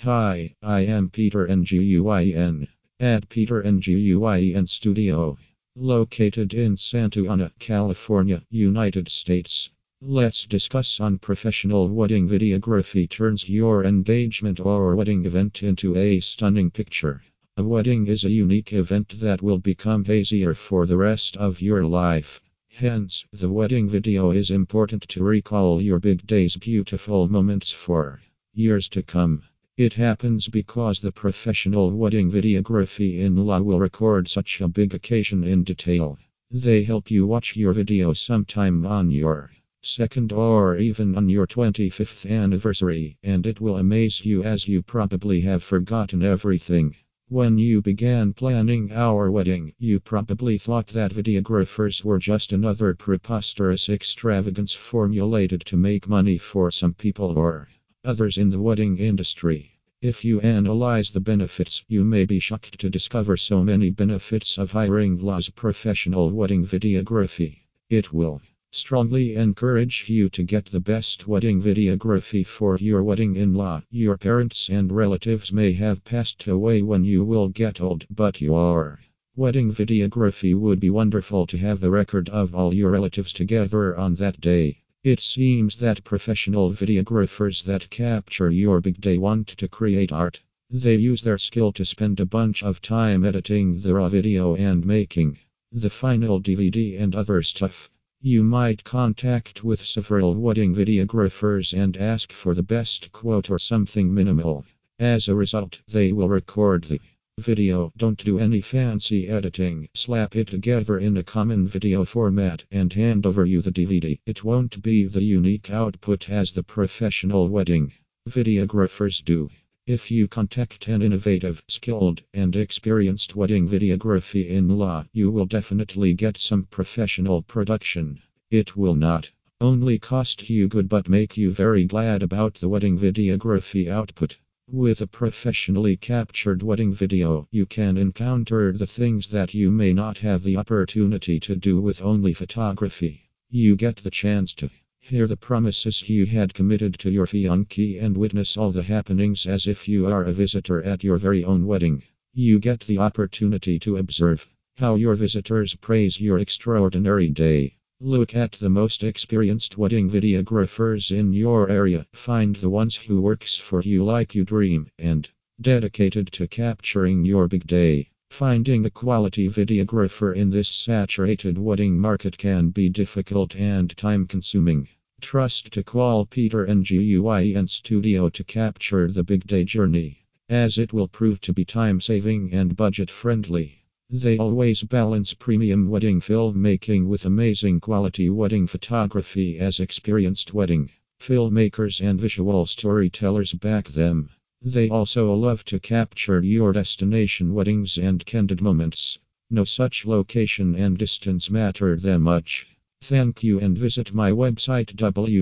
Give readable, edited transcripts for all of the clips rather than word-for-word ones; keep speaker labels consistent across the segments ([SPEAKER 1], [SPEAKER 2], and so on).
[SPEAKER 1] Hi, I am Peter Nguyen at Peter Nguyen Studio, located in Santa Ana, California, United States. Let's discuss on professional wedding videography turns your engagement or wedding event into a stunning picture. A wedding is a unique event that will become easier for the rest of your life. Hence, the wedding video is important to recall your big day's beautiful moments for years to come. It happens because the professional wedding videography in law will record such a big occasion in detail. They help you watch your video sometime on your second or even on your 25th anniversary, and it will amaze you as you probably have forgotten everything. When you began planning our wedding, you probably thought that videographers were just another preposterous extravagance formulated to make money for some people or others in the wedding industry. If you analyze the benefits, you may be shocked to discover so many benefits of hiring LA's professional wedding videography. It will strongly encourage you to get the best wedding videography for your wedding in law. Your parents and relatives may have passed away when you will get old, but your wedding videography would be wonderful to have the record of all your relatives together on that day. It seems that professional videographers that capture your big day want to create art. They use their skill to spend a bunch of time editing the raw video and making the final DVD and other stuff. You might contact with several wedding videographers and ask for the best quote or something minimal. As a result, they will record the video. Don't do any fancy editing. Slap it together in a common video format and hand over you the DVD. It won't be the unique output as the professional wedding videographers do. If you contact an innovative, skilled, and experienced wedding videography in law, you will definitely get some professional production. It will not only cost you good but make you very glad about the wedding videography output. With a professionally captured wedding video, you can encounter the things that you may not have the opportunity to do with only photography. You get the chance to hear the promises you had committed to your fiancé and witness all the happenings as if you are a visitor at your very own wedding. You get the opportunity to observe how your visitors praise your extraordinary day. Look at the most experienced wedding videographers in your area. Find the ones who works for you like you dream and dedicated to capturing your big day. Finding a quality videographer in this saturated wedding market can be difficult and time-consuming. Trust to call Peter Nguyen Studio to capture the big day journey, as it will prove to be time-saving and budget-friendly. They always balance premium wedding filmmaking with amazing quality wedding photography as experienced wedding filmmakers and visual storytellers back them. They also love to capture your destination weddings and candid moments. No such location and distance matter that much. Thank you and visit my website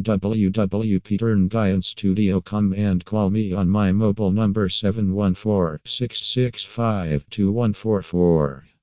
[SPEAKER 1] www.peternguyenstudio.com and call me on my mobile number 714-665-2144.